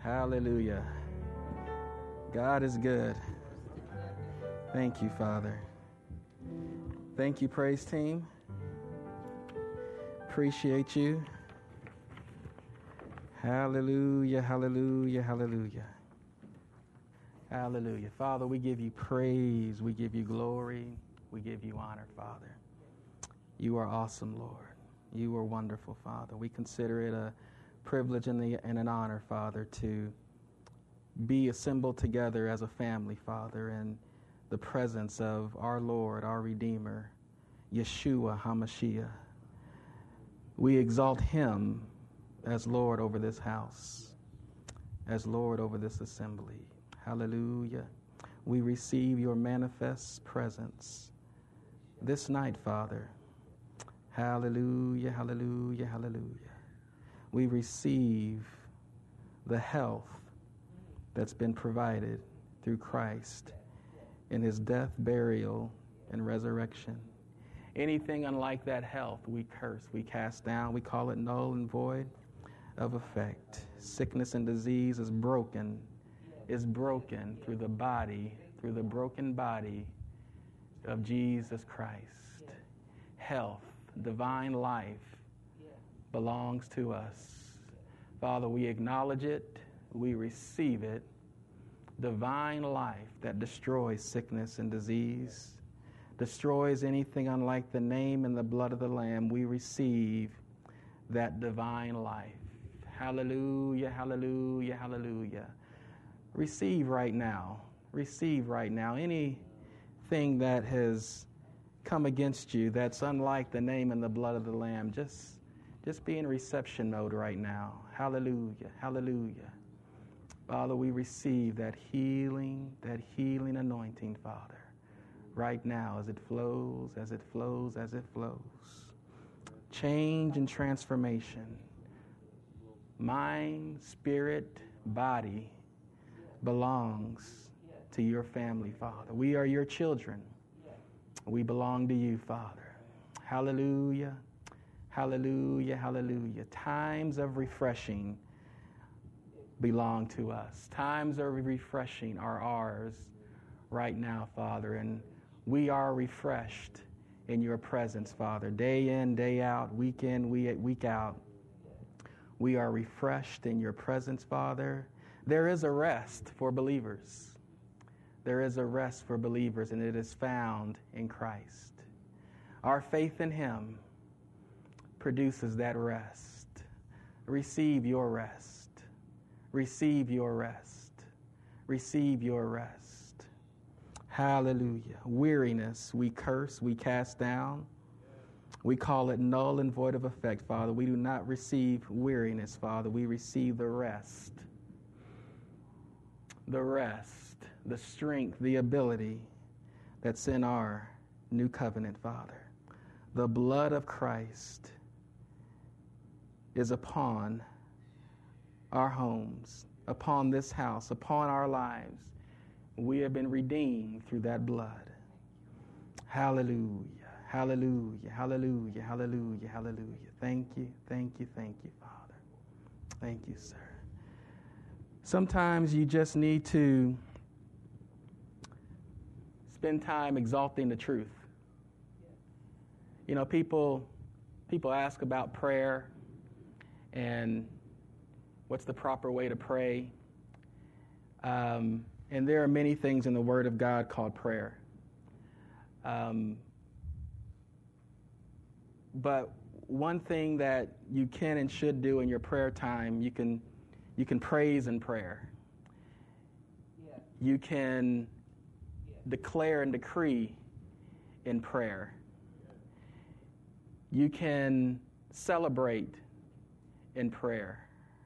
Hallelujah. God is good. Thank you, Father. Thank you, praise team. Appreciate you. Hallelujah, hallelujah, hallelujah. Hallelujah. Father, we give you praise. We give you glory. We give you honor, Father. You are awesome, Lord. You are wonderful, Father. We consider it a privilege and an honor, Father, to be assembled together as a family, Father, in the presence of our Lord, our Redeemer, Yeshua HaMashiach. We exalt him as Lord over this house, as Lord over this assembly. Hallelujah. We receive your manifest presence this night, Father. Hallelujah, hallelujah, hallelujah. We receive the health that's been provided through Christ in his death, burial, and resurrection. Anything unlike that health, we curse, we cast down, we call it null and void of effect. Sickness and disease is broken through the body, through the broken body of Jesus Christ. Health, divine life belongs to us. Father, we acknowledge it, we receive it. Divine life that destroys sickness and disease, destroys anything unlike the name and the blood of the Lamb. We receive that divine life. Hallelujah, hallelujah, hallelujah. Receive right now. Receive right now. Anything that has come against you that's unlike the name and the blood of the Lamb, just be in reception mode right now. Hallelujah, hallelujah. Father, we receive that healing anointing, Father, right now as it flows, as it flows, as it flows. Change and transformation. Mind, spirit, body belongs to your family, Father. We are your children. We belong to you, Father. Hallelujah, hallelujah, hallelujah. Times of refreshing belong to us. Times of refreshing are ours right now, Father, and we are refreshed in your presence, Father. Day in, day out, week in, week out. We are refreshed in your presence, Father. There is a rest for believers. There is a rest for believers, and it is found in Christ. Our faith in him produces that rest. Receive your rest. Receive your rest. Receive your rest. Hallelujah. Weariness, we curse, we cast down. We call it null and void of effect, Father. We do not receive weariness, Father. We receive the rest. The rest, the strength, the ability that's in our new covenant, Father. The blood of Christ is upon our homes, upon this house, upon our lives. We have been redeemed through that blood. Hallelujah, hallelujah, hallelujah, hallelujah, hallelujah. Thank you, thank you, thank you, Father. Thank you, sir. Sometimes you just need to spend time exalting the truth. You know, people ask about prayer and what's the proper way to pray? And there are many things in the Word of God called prayer. But one thing that you can and should do in your prayer time, you can praise in prayer. You can declare and decree in prayer. You can celebrate in prayer.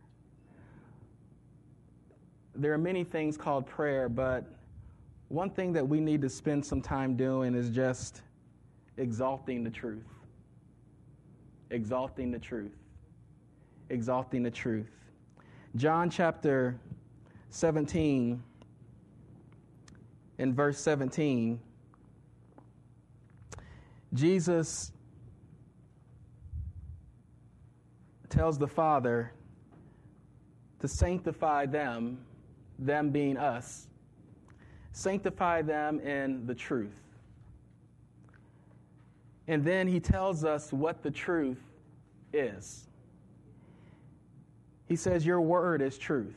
There are many things called prayer, but one thing that we need to spend some time doing is just exalting the truth. Exalting the truth. Exalting the truth. John chapter 17, in verse 17, Jesus tells the Father to sanctify them being us, sanctify them in the truth. And then he tells us what the truth is. He says, your word is truth.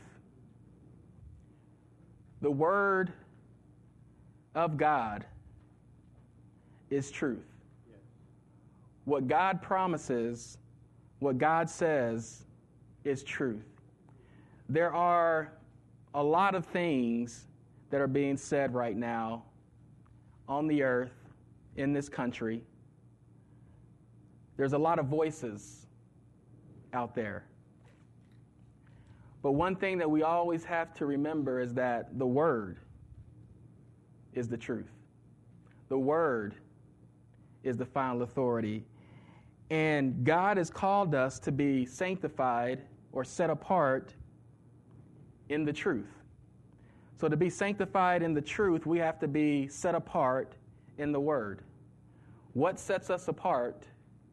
The word of God is truth. What God promises, what God says is truth. There are a lot of things that are being said right now on the earth, in this country. There's a lot of voices out there. But one thing that we always have to remember is that the Word is the truth. The Word is the final authority. And God has called us to be sanctified or set apart in the truth. So to be sanctified in the truth, we have to be set apart in the Word. What sets us apart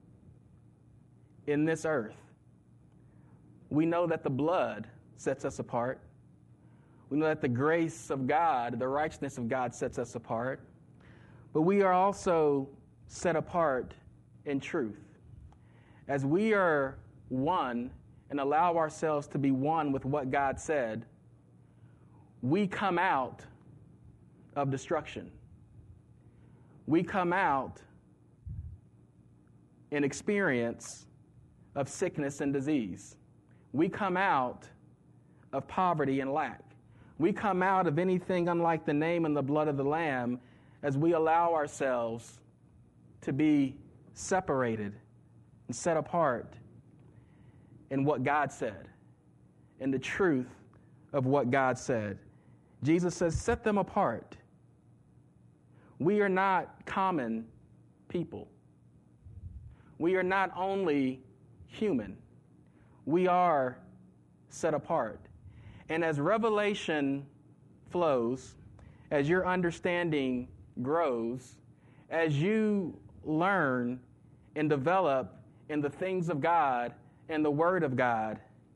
in this earth? We know that the blood sets us apart. We know that the grace of God, the righteousness of God sets us apart. But we are also set apart in truth. As we are one and allow ourselves to be one with what God said, we come out of destruction. We come out in experience of sickness and disease. We come out of poverty and lack. We come out of anything unlike the name and the blood of the Lamb as we allow ourselves to be separated and set apart in what God said, in the truth of what God said. Jesus says, set them apart. We are not common people. We are not only human. We are set apart. And as revelation flows, as your understanding grows, as you learn and develop in the things of God and the Word of God,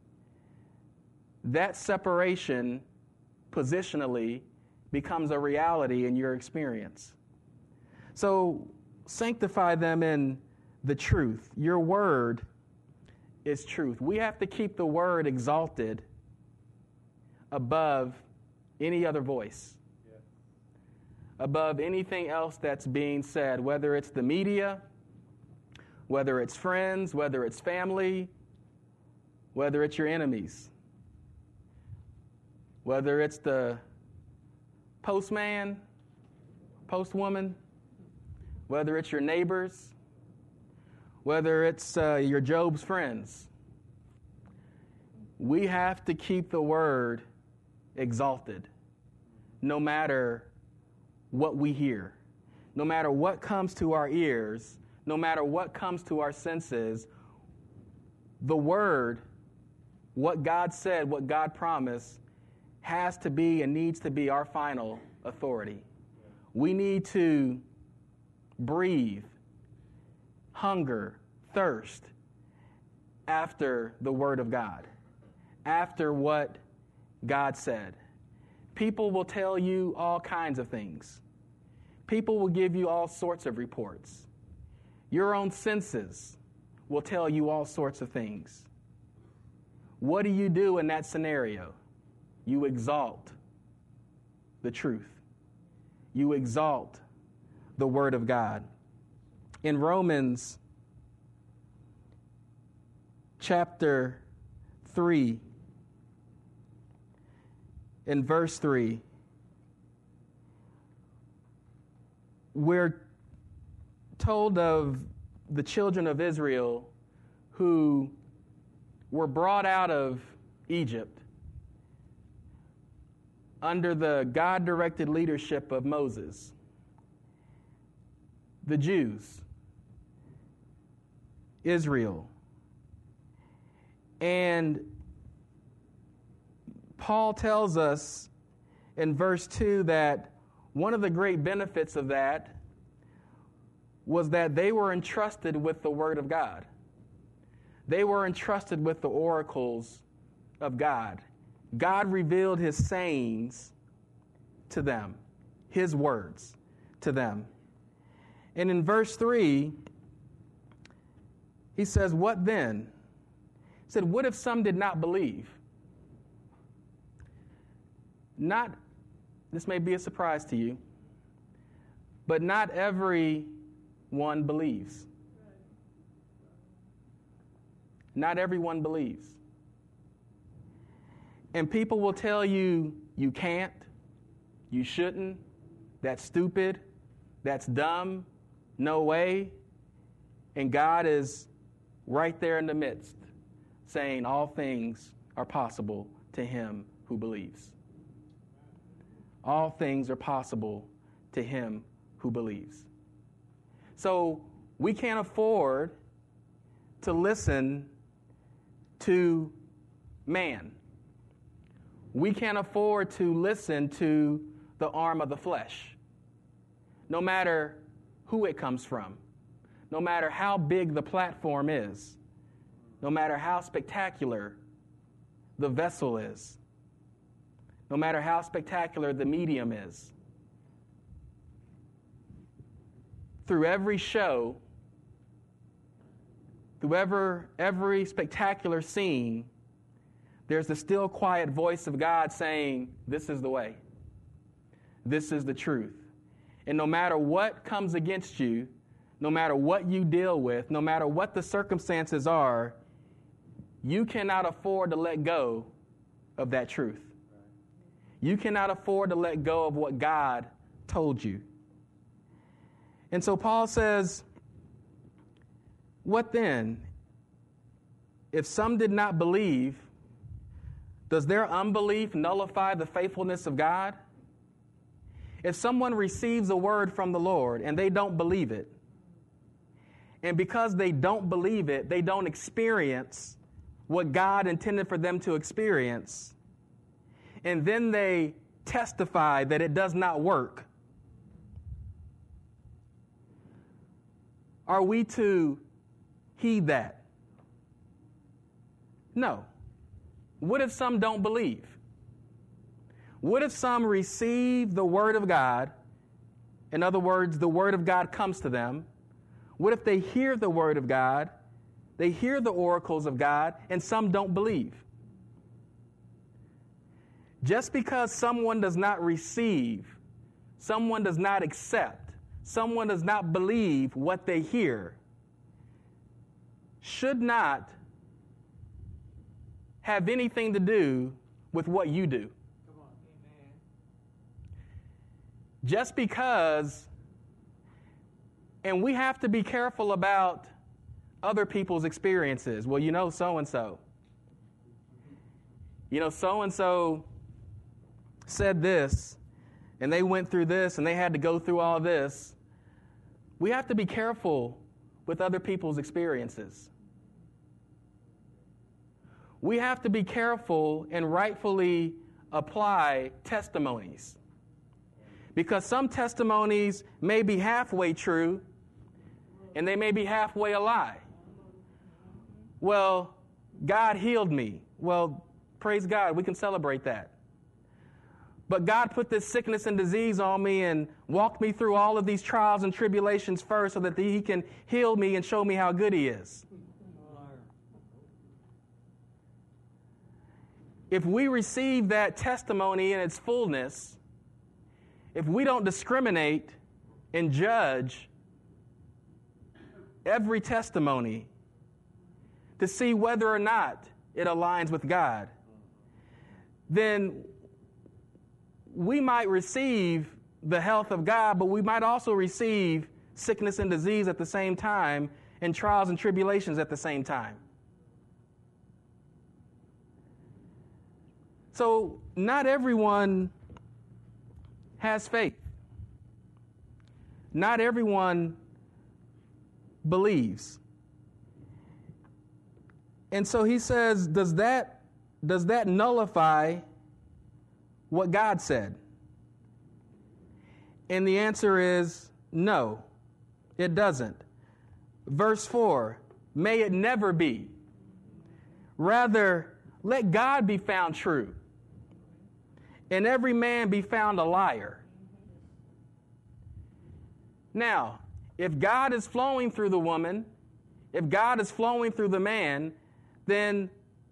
that separation positionally becomes a reality in your experience. So sanctify them in the truth. Your word is truth. We have to keep the word exalted above any other voice, above anything else that's being said, whether it's the media, whether it's friends, whether it's family, whether it's your enemies, whether it's the postman, postwoman, whether it's your neighbors, whether it's your Job's friends. We have to keep the word exalted no matter what we hear, no matter what comes to our ears, no matter what comes to our senses. The word, what God said, what God promised, has to be and needs to be our final authority. We need to breathe, hunger, thirst after the Word of God, after what God said. People will tell you all kinds of things. People will give you all sorts of reports. Your own senses will tell you all sorts of things. What do you do in that scenario? You exalt the truth. You exalt the Word of God. In Romans chapter 3, in verse 3, we're told of the children of Israel who were brought out of Egypt under the God-directed leadership of Moses. The Jews, Israel. And Paul tells us in verse 2 that one of the great benefits of that was that they were entrusted with the Word of God. They were entrusted with the oracles of God. God revealed his sayings to them, his words to them. And in verse 3, he says, what then? He said, what if some did not believe? This may be a surprise to you, but not everyone believes. Not everyone believes. And people will tell you, you can't, you shouldn't, that's stupid, that's dumb, no way. And God is right there in the midst, saying all things are possible to him who believes. All things are possible to him who believes. So we can't afford to listen to man. We can't afford to listen to the arm of the flesh, no matter who it comes from, no matter how big the platform is, no matter how spectacular the vessel is, no matter how spectacular the medium is. Through every show, through every spectacular scene, there's the still quiet voice of God saying, this is the way. This is the truth. And no matter what comes against you, no matter what you deal with, no matter what the circumstances are, you cannot afford to let go of that truth. You cannot afford to let go of what God told you. And so Paul says, what then? If some did not believe, does their unbelief nullify the faithfulness of God? If someone receives a word from the Lord and they don't believe it, and because they don't believe it, they don't experience what God intended for them to experience, and then they testify that it does not work, are we to heed that? No. What if some don't believe? What if some receive the word of God? In other words, the word of God comes to them. What if they hear the word of God, they hear the oracles of God, and some don't believe? Just because someone does not receive, someone does not accept, someone does not believe what they hear, should not have anything to do with what you do. Come on. Amen. Just because, and we have to be careful about other people's experiences. Well, you know so-and-so. You know, so-and-so said this, and they went through this, and they had to go through all this. We have to be careful with other people's experiences. We have to be careful and rightfully apply testimonies. Because some testimonies may be halfway true, and they may be halfway a lie. Well, God healed me. Well, praise God, we can celebrate that. But God put this sickness and disease on me and walked me through all of these trials and tribulations first so that he can heal me and show me how good he is. If we receive that testimony in its fullness, if we don't discriminate and judge every testimony to see whether or not it aligns with God, then we might receive the health of God, but we might also receive sickness and disease at the same time and trials and tribulations at the same time. So not everyone has faith. Not everyone believes. And so he says, does that nullify what God said? And the answer is no, it doesn't. Verse 4, may it never be. Rather, let God be found true, and every man be found a liar. Now, if God is flowing through the woman, if God is flowing through the man, then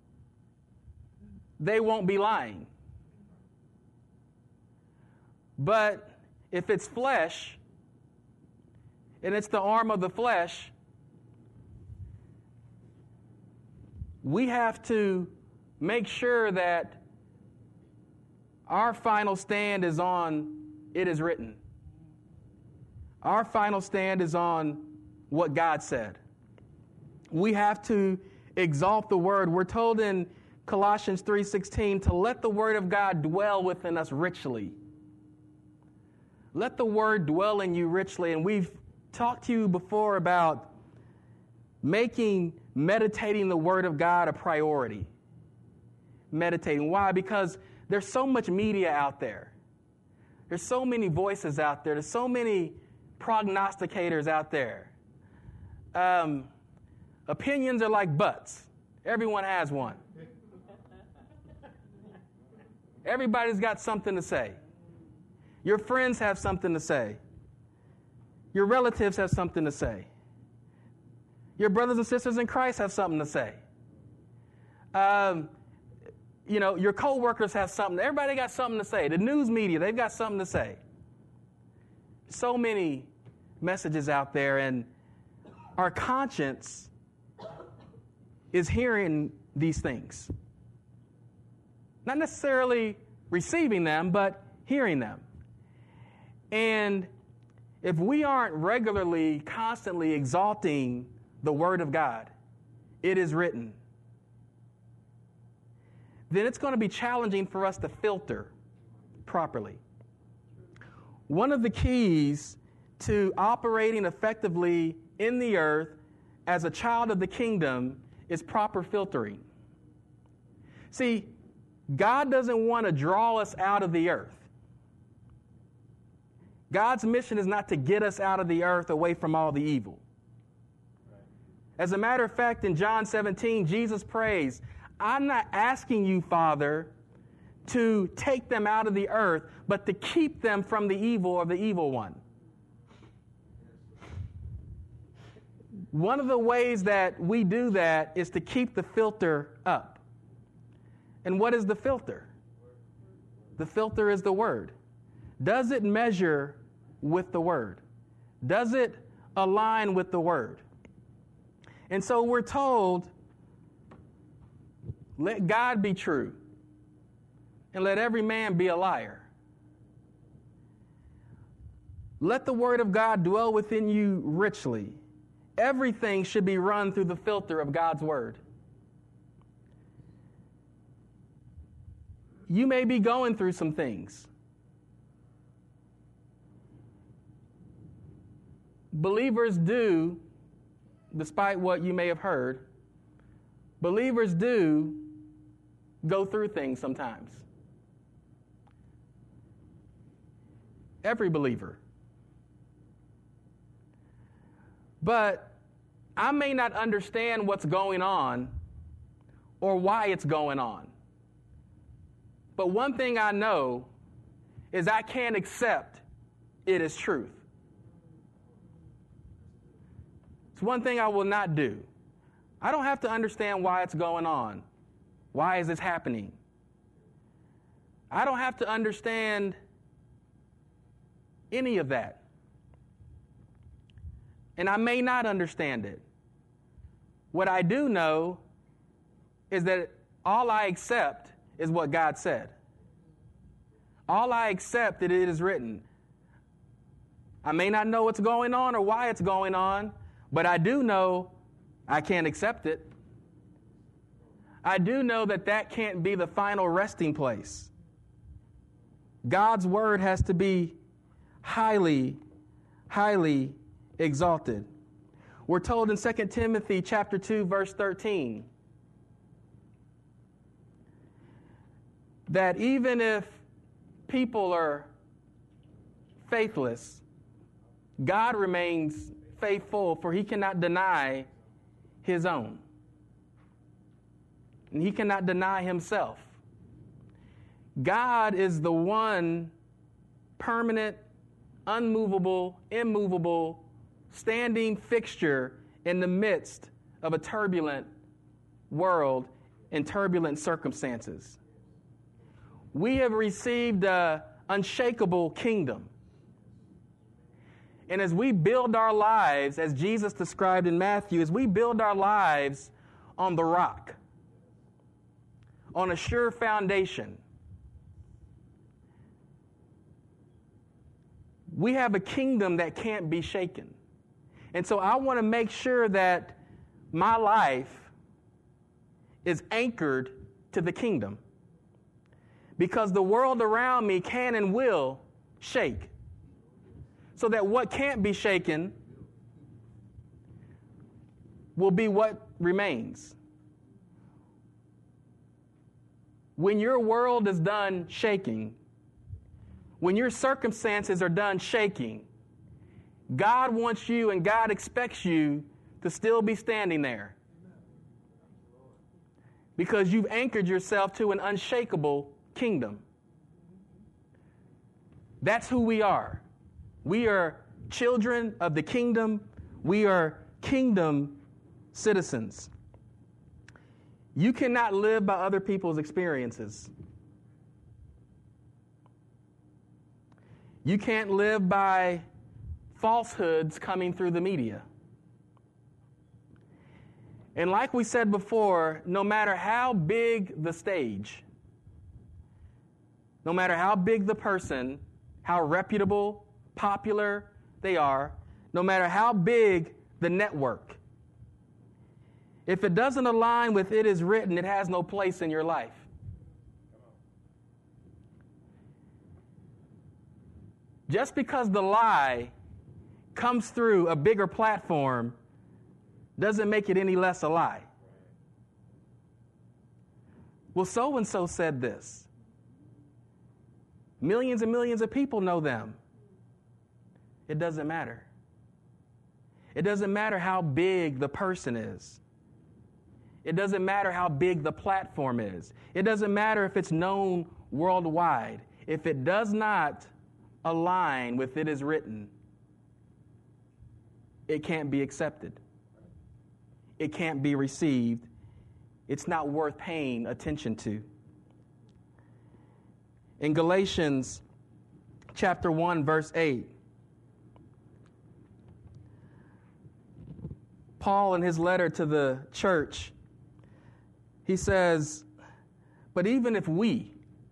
they won't be lying. But if it's flesh, and it's the arm of the flesh, we have to make sure that our final stand is on it is written. Our final stand is on what God said. We have to exalt the word. We're told in Colossians 3:16 to let the word of God dwell within us richly. Let the word dwell in you richly. And we've talked to you before about meditating the word of God a priority. Meditating. Why? Because there's so much media out there. There's so many voices out there. There's so many prognosticators out there. Opinions are like butts. Everyone has one. Everybody's got something to say. Your friends have something to say. Your relatives have something to say. Your brothers and sisters in Christ have something to say. Your co-workers have something. Everybody got something to say. The news media, they've got something to say. So many messages out there, and our conscience is hearing these things. Not necessarily receiving them, but hearing them. And if we aren't regularly, constantly exalting the Word of God, it is written, then it's going to be challenging for us to filter properly. One of the keys to operating effectively in the earth as a child of the kingdom is proper filtering. See, God doesn't want to draw us out of the earth. God's mission is not to get us out of the earth away from all the evil. As a matter of fact, in John 17, Jesus prays, I'm not asking you, Father, to take them out of the earth, but to keep them from the evil of the evil one. One of the ways that we do that is to keep the filter up. And what is the filter? The filter is the Word. Does it measure with the Word? Does it align with the Word? And so we're told, let God be true, and let every man be a liar. Let the Word of God dwell within you richly. Everything should be run through the filter of God's Word. You may be going through some things. Believers do, despite what you may have heard, believers do go through things sometimes. Every believer. But I may not understand what's going on or why it's going on. But one thing I know is I can't accept it as truth. It's one thing I will not do. I don't have to understand why it's going on. Why is this happening? I don't have to understand any of that. And I may not understand it. What I do know is that all I accept is what God said. All I accept that it is written. I may not know what's going on or why it's going on, but I do know I can't accept it. I do know that that can't be the final resting place. God's word has to be highly, highly exalted. We're told in 2 Timothy chapter 2, verse 13, that even if people are faithless, God remains faithful, for he cannot deny his own. and he cannot deny himself. God is the one permanent, unmovable, immovable, standing fixture in the midst of a turbulent world and turbulent circumstances. We have received an unshakable kingdom. And as we build our lives, as Jesus described in Matthew, as we build our lives on the rock, on a sure foundation, we have a kingdom that can't be shaken. And so I want to make sure that my life is anchored to the kingdom, because the world around me can and will shake, so that what can't be shaken will be what remains. When your world is done shaking, when your circumstances are done shaking, God wants you and God expects you to still be standing there, because you've anchored yourself to an unshakable kingdom. That's who we are. We are children of the kingdom. We are kingdom citizens. You cannot live by other people's experiences. You can't live by falsehoods coming through the media. And like we said before, no matter how big the stage, no matter how big the person, how reputable, popular they are, no matter how big the network, if it doesn't align with it is written, it has no place in your life. Just because the lie comes through a bigger platform doesn't make it any less a lie. Well, so-and-so said this. Millions and millions of people know them. It doesn't matter. It doesn't matter how big the person is. It doesn't matter how big the platform is. It doesn't matter if it's known worldwide. If it does not align with it is written, it can't be accepted. It can't be received. It's not worth paying attention to. In Galatians chapter 1, verse 8, Paul, in his letter to the church, he says, but even if we,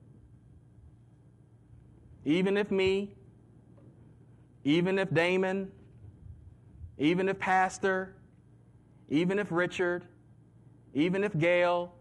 even if me, even if Damon, even if Pastor, even if Richard, even if Gail,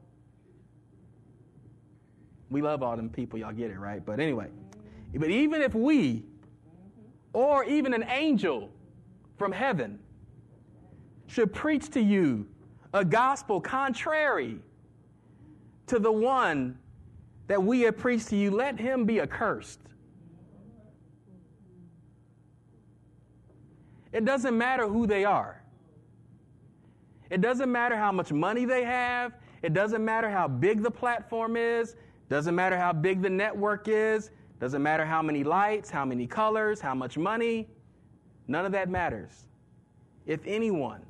we love all them people, y'all get it, right? But anyway, but even if we, or even an angel from heaven, should preach to you a gospel contrary to the one that we have preached to you, let him be accursed. It doesn't matter who they are. It doesn't matter how much money they have. It doesn't matter how big the platform is. Doesn't matter how big the network is. Doesn't matter how many lights, how many colors, how much money. None of that matters. If anyone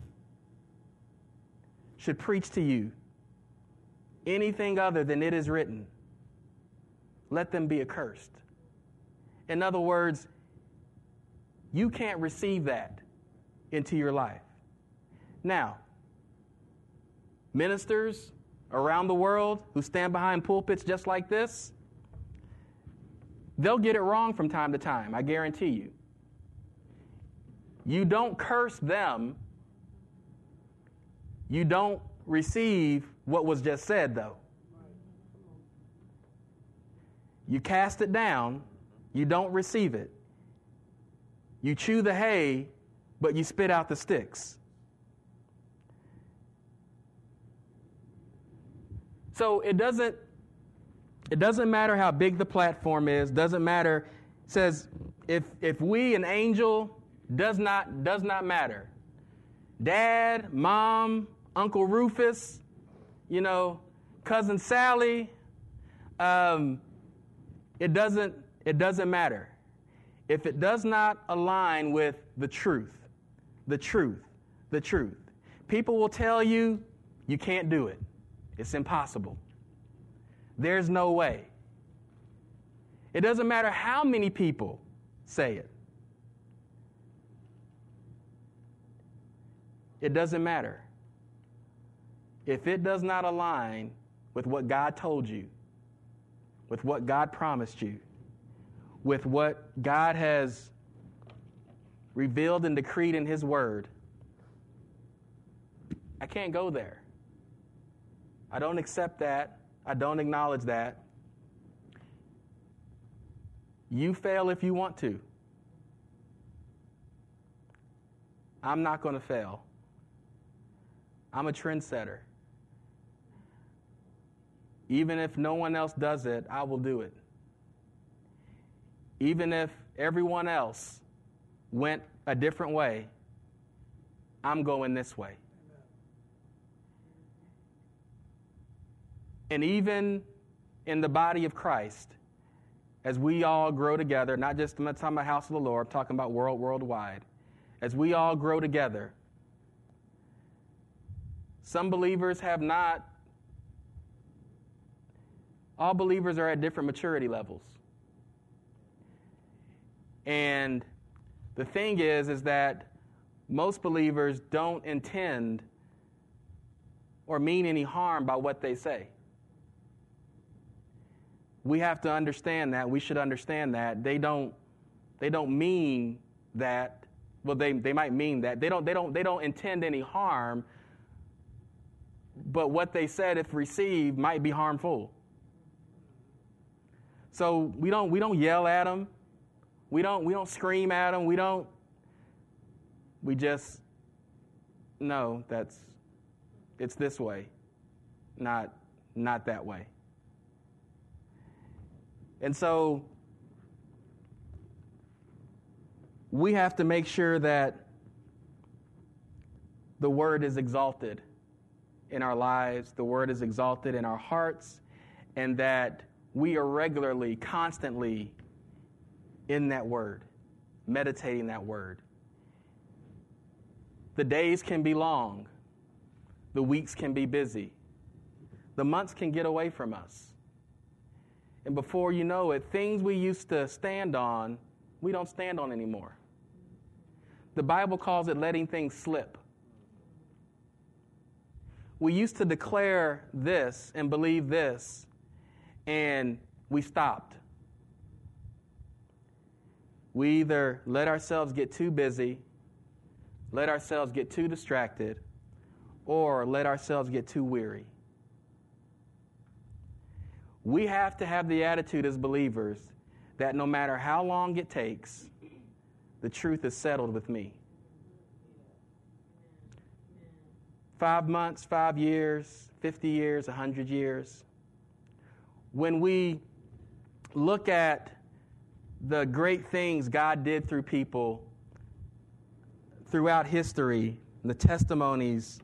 should preach to you anything other than it is written, let them be accursed. In other words, you can't receive that into your life. Now, ministers around the world who stand behind pulpits just like this, they'll get it wrong from time to time, I guarantee you. You don't curse them. You don't receive what was just said, though. You cast it down. You don't receive it. You chew the hay, but you spit out the sticks. So it doesn't matter how big the platform is. Doesn't matter. It says if we, an angel, does not matter. Dad, Mom, Uncle Rufus, Cousin Sally, it doesn't matter. If it does not align with the truth, the truth, the truth. People will tell you, you can't do it. It's impossible. There's no way. It doesn't matter how many people say it. It doesn't matter. If it does not align with what God told you, with what God promised you, with what God has revealed and decreed in His Word, I can't go there. I don't accept that. I don't acknowledge that. You fail if you want to. I'm not going to fail. I'm a trendsetter. Even if no one else does it, I will do it. Even if everyone else went a different way, I'm going this way. And even in the body of Christ, as we all grow together, not just I'm not talking about house of the Lord, I'm talking about worldwide, as we all grow together, some believers have not, all believers are at different maturity levels. And the thing is that most believers don't intend or mean any harm by what they say. We have to understand that. We should understand that. They don't mean that. Well, they might mean that. They don't intend any harm, but what they said, if received, might be harmful. So we don't yell at them. We don't scream at them. We just know it's this way, not that way. And so we have to make sure that the Word is exalted in our lives, the Word is exalted in our hearts, and that we are regularly, constantly in that Word, meditating that Word. The days can be long. The weeks can be busy. The months can get away from us. And before you know it, things we used to stand on, we don't stand on anymore. The Bible calls it letting things slip. We used to declare this and believe this, and we stopped. We either let ourselves get too busy, let ourselves get too distracted, or let ourselves get too weary. We have to have the attitude as believers that no matter how long it takes, the truth is settled with me. 5 months, 5 years, 50 years, 100 years. When we look at the great things God did through people throughout history, the testimonies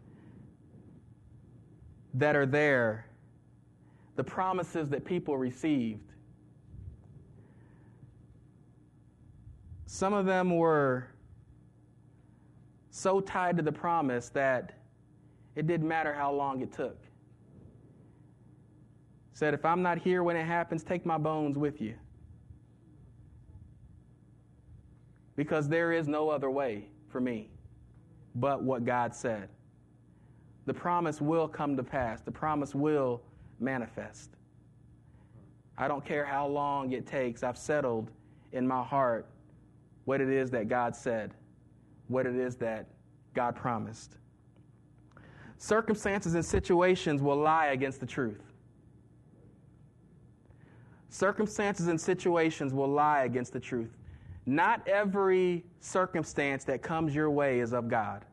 that are there, the promises that people received, some of them were so tied to the promise that it didn't matter how long it took. Said, if I'm not here when it happens, take my bones with you. Because there is no other way for me but what God said. The promise will come to pass. The promise will manifest. I don't care how long it takes. I've settled in my heart what it is that God said, what it is that God promised. Circumstances and situations will lie against the truth. Circumstances and situations will lie against the truth. Not every circumstance that comes your way is of God.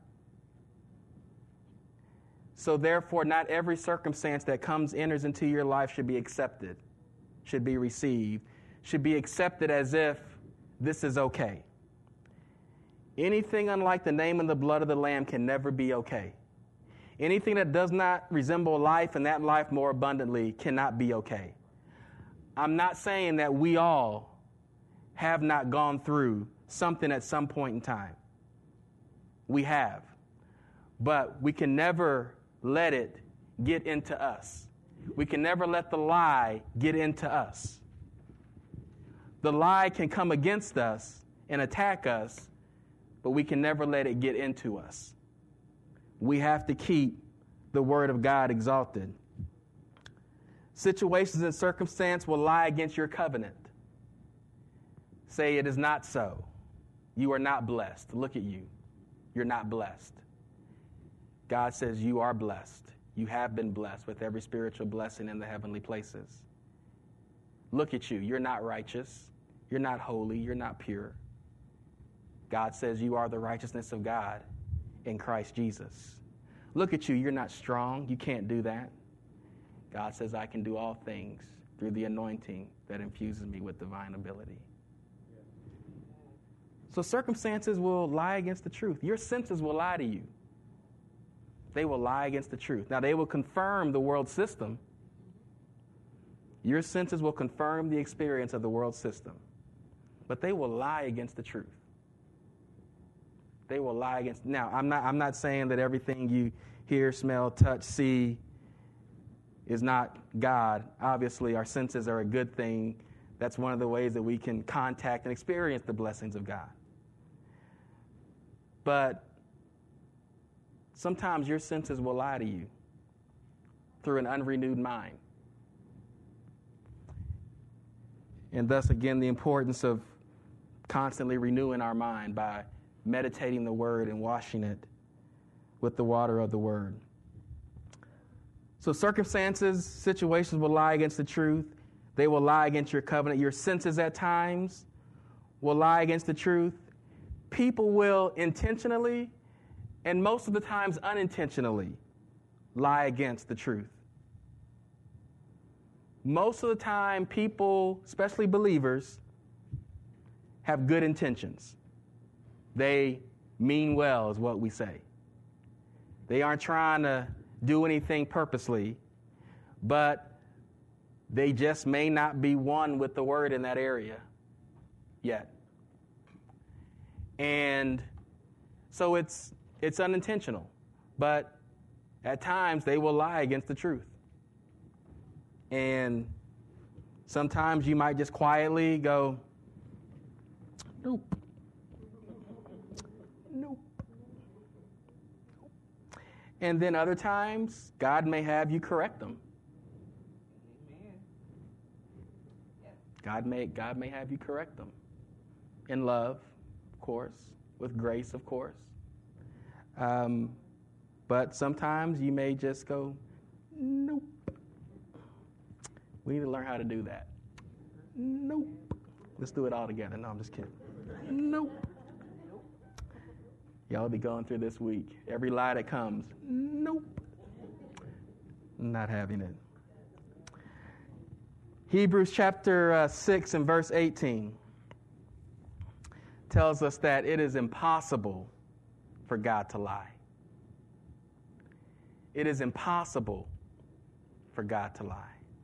So therefore, not every circumstance that enters into your life should be accepted, should be received, should be accepted as if this is okay. Anything unlike the name and the blood of the Lamb can never be okay. Anything that does not resemble life and that life more abundantly cannot be okay. I'm not saying that we all have not gone through something at some point in time. We have. But we can never let it get into us. We can never let the lie get into us. The lie can come against us and attack us, but we can never let it get into us. We have to keep the Word of God exalted. Situations and circumstance will lie against your covenant. Say it is not so. You are not blessed. Look at you. You're not blessed. God says you are blessed. You have been blessed with every spiritual blessing in the heavenly places. Look at you. You're not righteous. You're not holy. You're not pure. God says you are the righteousness of God in Christ Jesus. Look at you. You're not strong. You can't do that. God says I can do all things through the anointing that infuses me with divine ability. So circumstances will lie against the truth. Your senses will lie to you. They will lie against the truth. Now, they will confirm the world system. Your senses will confirm the experience of the world system. But they will lie against the truth. They will lie against. Now, I'm not saying that everything you hear, smell, touch, see is not God. Obviously, our senses are a good thing. That's one of the ways that we can contact and experience the blessings of God. But sometimes your senses will lie to you through an unrenewed mind. And thus, again, the importance of constantly renewing our mind by meditating the Word and washing it with the water of the Word. So circumstances, situations will lie against the truth. They will lie against your covenant. Your senses at times will lie against the truth. People will intentionally and most of the times unintentionally lie against the truth. Most of the time, people, especially believers, have good intentions. They mean well, is what we say. They aren't trying to do anything purposely, but they just may not be one with the Word in that area yet. And so it's unintentional, but at times they will lie against the truth. And sometimes you might just quietly go, nope. Nope. And then other times, God may have you correct them. God may have you correct them. In love, of course. With grace, of course. But sometimes you may just go, nope. We need to learn how to do that. Nope. Let's do it all together. No, I'm just kidding. Nope. Y'all will be going through this week. Every lie that comes, nope. Not having it. Hebrews chapter 6 and verse 18 tells us that it is impossible for God to lie. It is impossible for God to lie.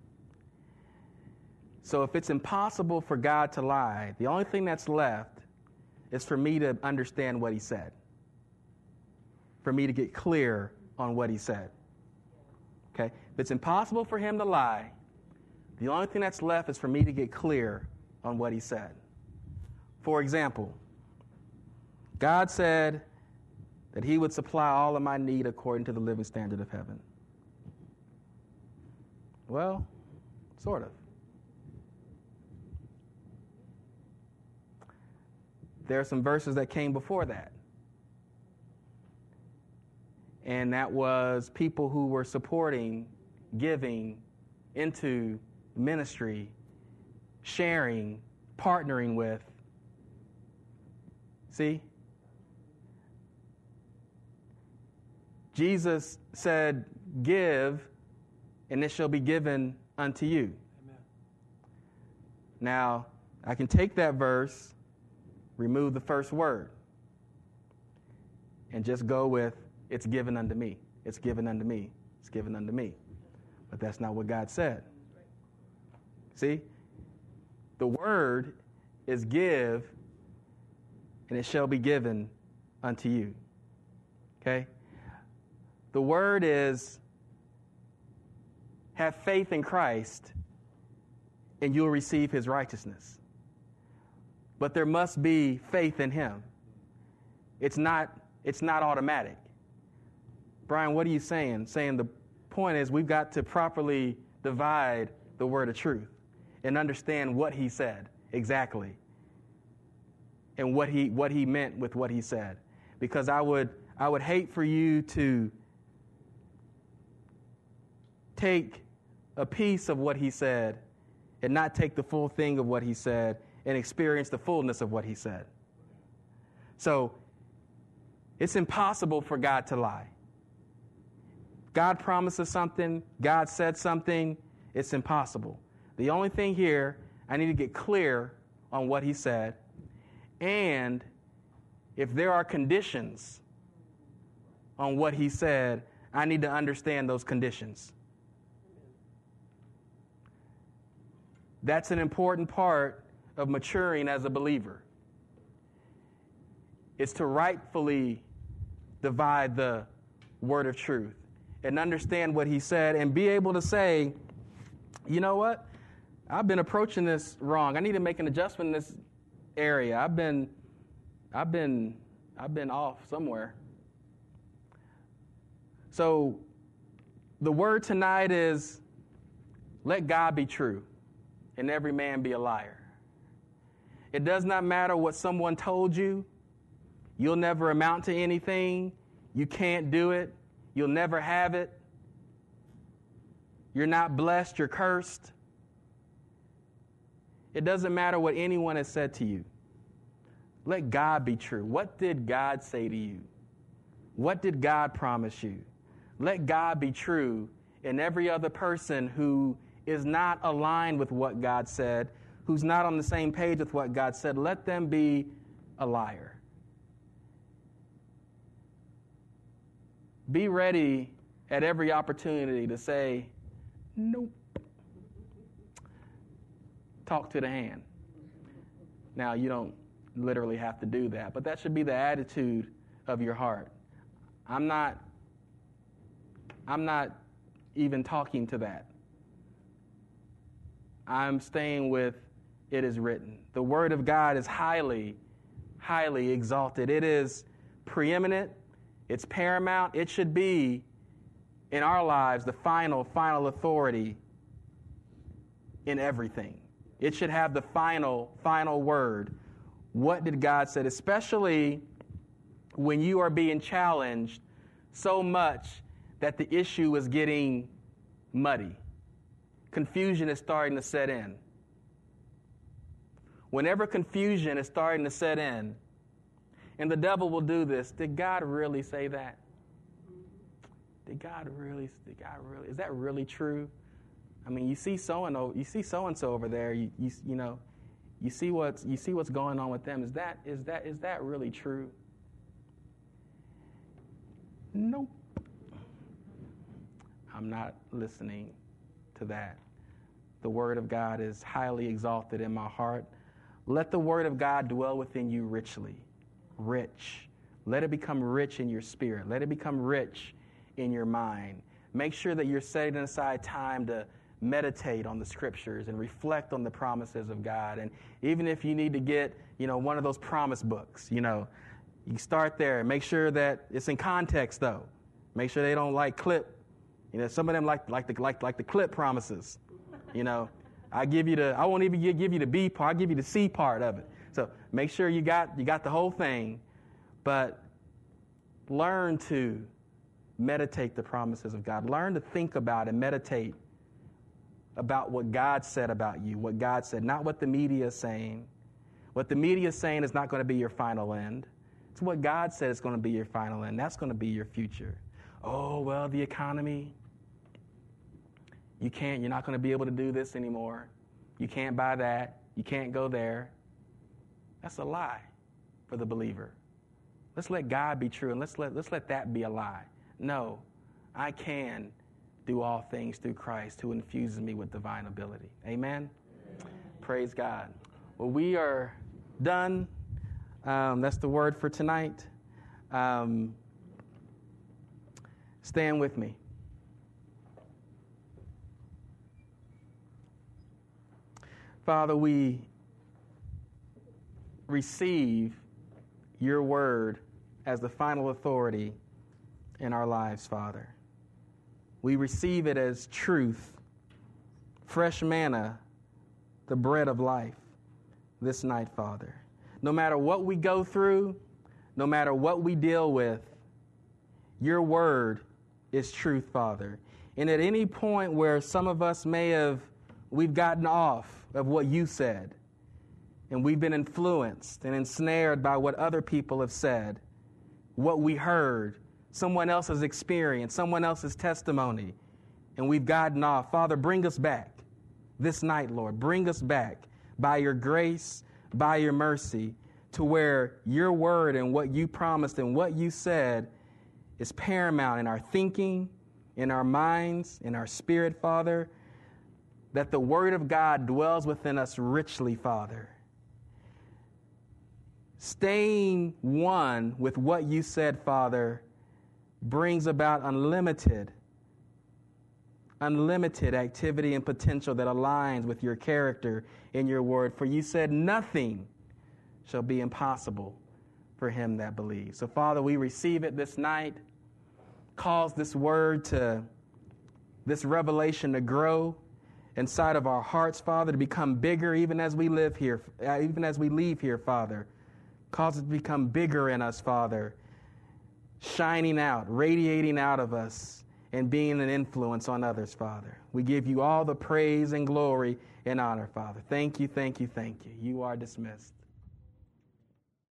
So if it's impossible for God to lie, the only thing that's left is for me to understand what he said. For me to get clear on what he said. Okay? If it's impossible for him to lie, the only thing that's left is for me to get clear on what he said. For example, God said that he would supply all of my need according to the living standard of heaven. Well, sort of. There are some verses that came before that. And that was people who were supporting, giving into ministry, sharing, partnering with. See? Jesus said, give, and it shall be given unto you. Amen. Now, I can take that verse, remove the first word, and just go with, it's given unto me. It's given unto me. It's given unto me. But that's not what God said. See? The word is give, and it shall be given unto you. Okay? The word is have faith in Christ, and you'll receive his righteousness. But there must be faith in him. It's not automatic. Brian, what are you saying? Saying the point is we've got to properly divide the word of truth and understand what he said exactly and what he meant with what he said. Because I would hate for you to take a piece of what he said and not take the full thing of what he said and experience the fullness of what he said. So it's impossible for God to lie. God promises something, God said something, it's impossible. The only thing here, I need to get clear on what he said, and if there are conditions on what he said, I need to understand those conditions. That's an important part of maturing as a believer. It's to rightfully divide the word of truth and understand what he said and be able to say, you know what? I've been approaching this wrong. I need to make an adjustment in this area. I've been off somewhere. So the word tonight is let God be true and every man be a liar. It does not matter what someone told you. You'll never amount to anything. You can't do it. You'll never have it. You're not blessed. You're cursed. It doesn't matter what anyone has said to you. Let God be true. What did God say to you? What did God promise you? Let God be true, and every other person who is not aligned with what God said, who's not on the same page with what God said, let them be a liar. Be ready at every opportunity to say, nope. Talk to the hand. Now, you don't literally have to do that, but that should be the attitude of your heart. I'm not even talking to that. I'm staying with it is written. The word of God is highly, highly exalted. It is preeminent. It's paramount. It should be, in our lives, the final authority in everything. It should have the final word. What did God say? Especially when you are being challenged so much that the issue is getting muddy. Confusion is starting to set in. Whenever confusion is starting to set in, and the devil will do this, did God really say that? Did God really, is that really true? I mean, you see so-and-so over there, you see what's going on with them. Is that really true? Nope. I'm not listening to that. The word of God is highly exalted in my heart. Let the word of God dwell within you richly. Rich. Let it become rich in your spirit. Let it become rich in your mind. Make sure that you're setting aside time to meditate on the scriptures and reflect on the promises of God. And even if you need to get, one of those promise books, you start there. Make sure that it's in context, though. Make sure they don't clip. Some of them like the clip promises. I won't even give you the B part. I'll give you the C part of it. So make sure you got the whole thing, but learn to meditate the promises of God. Learn to think about and meditate about what God said about you, what God said, not what the media is saying. What the media is saying is not going to be your final end. It's what God said is going to be your final end. That's going to be your future. Oh, well, the economy. You're not going to be able to do this anymore. You can't buy that. You can't go there. That's a lie for the believer. Let's let God be true, and let's let that be a lie. No, I can do all things through Christ who infuses me with divine ability. Amen? Praise God. Well, we are done. That's the word for tonight. Stand with me. Father, we receive your word as the final authority in our lives, Father. We receive it as truth, fresh manna, the bread of life this night, Father. No matter what we go through, no matter what we deal with, your word is truth, Father. And at any point where some of us we've gotten off of what you said, and we've been influenced and ensnared by what other people have said, what we heard, someone else's experience, someone else's testimony, and we've gotten off. Father, bring us back this night, Lord. Bring us back by your grace, by your mercy, to where your word and what you promised and what you said is paramount in our thinking, in our minds, in our spirit, Father, that the word of God dwells within us richly, Father. Staying one with what you said, Father, brings about unlimited activity and potential that aligns with your character and your word. For you said nothing shall be impossible for him that believes. So, Father, we receive it this night. Cause this word this revelation to grow inside of our hearts, Father, to become bigger even as we live here, even as we leave here, Father. Cause it to become bigger in us, Father, shining out, radiating out of us, and being an influence on others, Father. We give you all the praise and glory and honor, Father. Thank you, thank you, thank you. You are dismissed.